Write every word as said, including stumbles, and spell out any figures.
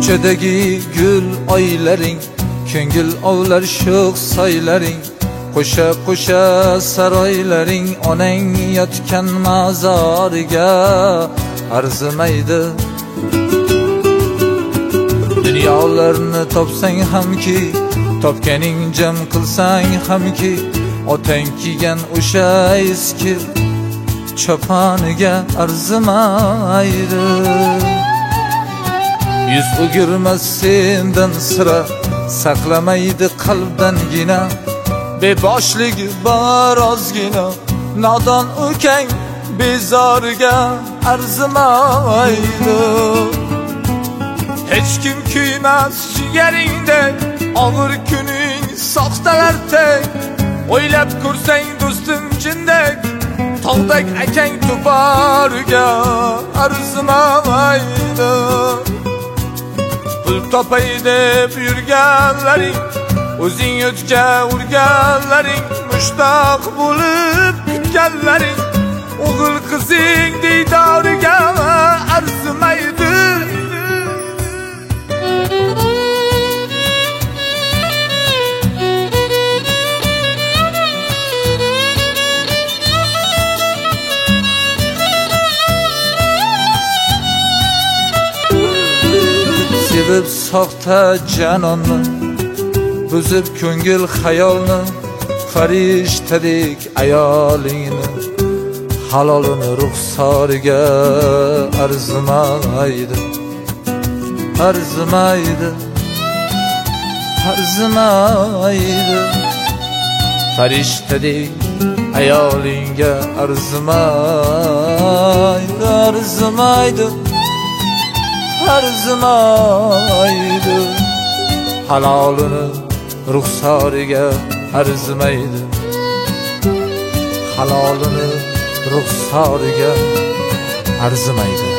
ko'chadagi gul oylaring, ko'ngil ovlar sho'x soylaring, qo'sha qo'sha saroylaring, onang yotgan ma'zoriga arzimaydi. Dunyolarni topsang hamki, topganing jam qilsang hamki, otang kiygan o'sha eski choponiga arzimaydi. Yuz o'girmas sendan sira, saqlamaydi qalbdangina, beboshlik bor ozgina, nodon ukang bezoriga arzimaydi. Hech kim kuymas jigaringdek, og'ir kuning soxtalardek, o'ylab ko'rsang do'stim jindek, tog'dak akang to'poriga arzimaydi. Pul topay deb yurganlaring, o'zing o'tga urganlaring, mushtoq bo'lib kutganlaring, o'g'il qizing diydoriga arzimaydi. Sevib soxta janonni, buzib ko'ngil xayolni, farishtadek ayolingni, halolini ruxsoriga arzimaydi. Arzimaydi, arzimaydi. Farishtadek ayolingga arzimaydi, arzimaydi, arzimaydi. Halolini ruxsoriga arzimaydi. Halolini ruxsoriga arzimaydi.